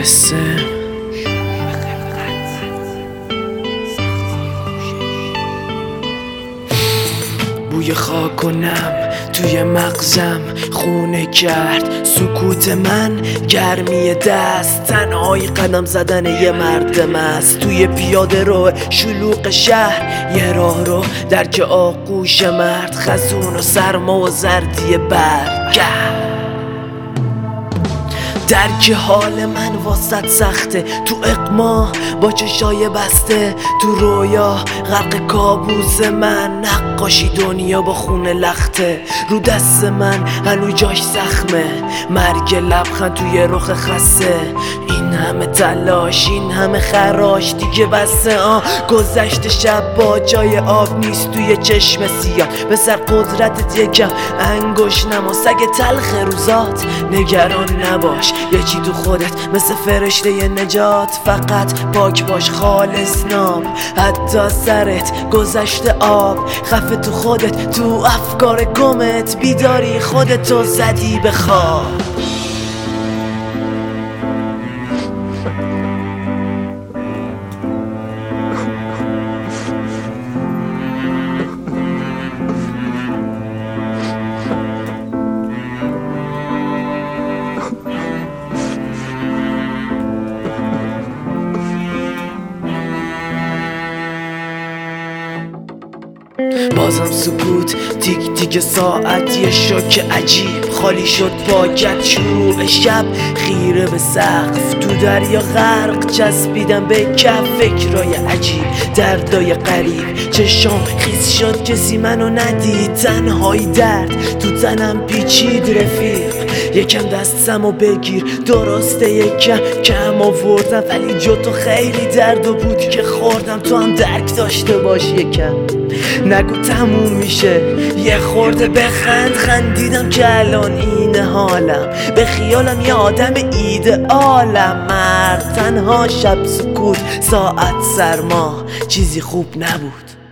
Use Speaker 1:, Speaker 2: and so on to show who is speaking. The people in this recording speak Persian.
Speaker 1: قصه بوی خاک و نم توی مغزم خونه کرد سکوت من، گرمی دست، تنهایی قدم زدن یه مرد مست توی پیاده رو شلوغ شهر، یه راه رو درک آغوش مرد، خزون و سرما و زردی برگرد. درک حال من واسط سخته، تو اقما با چشای بسته، تو رویا غرق کابوس من، نقاشی دنیا با خون لخته، رو دست من هنو جاش زخمه، مرگ لبخند توی رخ خسته، این همه تلاش این همه خراش دیگه بسه. گذشت شب با جای آب نیست توی چشم سیاه، به سر قدرتت یکم انگوش نما، سگ تلخ روزات نگران نباش، یه چی تو خودت مثل فرشته ی نجات، فقط پاک باش خالص ناب، حتی سرت گذشته آب، خفه تو خودت تو افکار گمت، بیداری خودتو زدی به خواب. بازم سکوت، تیک تیک ساعت، یه شوک عجیب، خالی شد پاکت، شروع شب، خیره به سقف، تو دریا غرق، چسبیدم به کف، فکرای عجیب، دردای غریب، چشام خیس شد کسی منو ندید، تنهایی درد تو تنم پیچید رفیق، یکم دستمو بگیر، درسته یکم کم آوردم، ولی جو تو خیلی درد و بود که خوردم، تو هم درک داشته باش یکم، نگو تموم میشه، یه خورده بخند، خندیدم که الان اینه حالم، به خیالم یه آدم ایدئالم، مرد تنها، شب سکوت، ساعت سرما، چیزی خوب نبود.